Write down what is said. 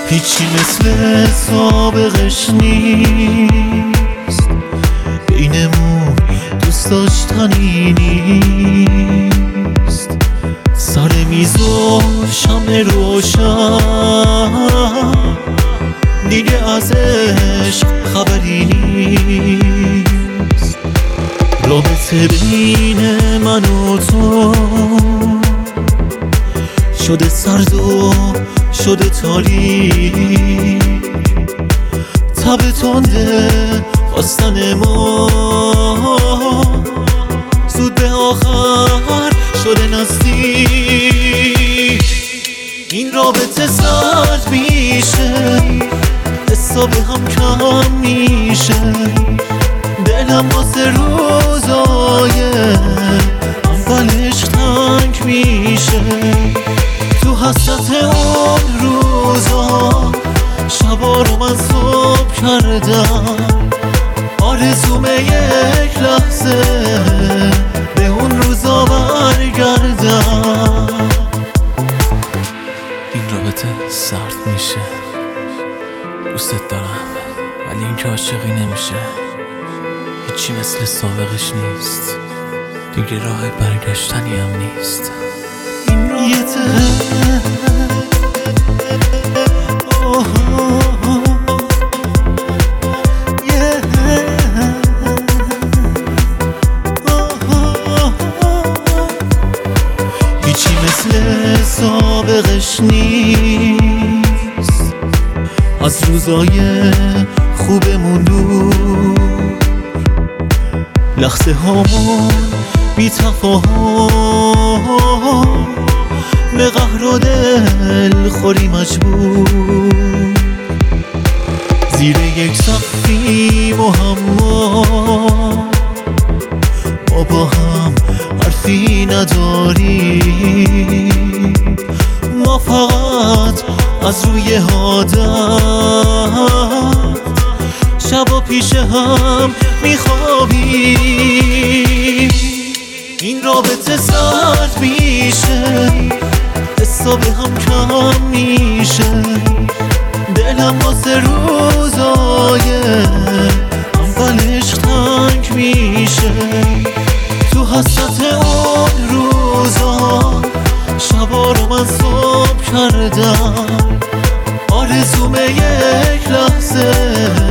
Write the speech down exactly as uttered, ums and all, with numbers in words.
هیچی مثل سابقش نیست، بینمون دوست داشتنی نیست. سر میز و شمع روشن دیگه ازش خبری نیست. رابطه بین من و تو شده سرد و شده تاریک، تب تنده خواستن ما زود به آخر شده نزدیک. این رابطه سرد میشه، حسا به هم کم میشه، دلم واسه روزای اولش تنگ میشه. تو حسرت اون روزا شبا رو من صبح کردم، آرزوم یک لحظه به اون روزا برگردم. این رابطه سرد میشه، دوستت دارم ولی این که عاشقی نمیشه. هیچی مثل سابقش نیست، دیگه راه برگشتنی هم نیست. این رابطه هیچی مثل سابقش نیست، از روزای خوبمون دور، لحظه هامون بی تفاهم، به قهر و دل خوری مجبور، زیر یک سقفی معما ما با هم حرفی نداریم. ما فقط از روی عادت شبا پیش هم میخوابیم. این رابطه سرد میشه، حسا به هم کم میشه، دلم واسه روزای اولش تنگ میشه. تو حسرت اون روزا شبا رو من صبح کردم، آرزوم یک لحظه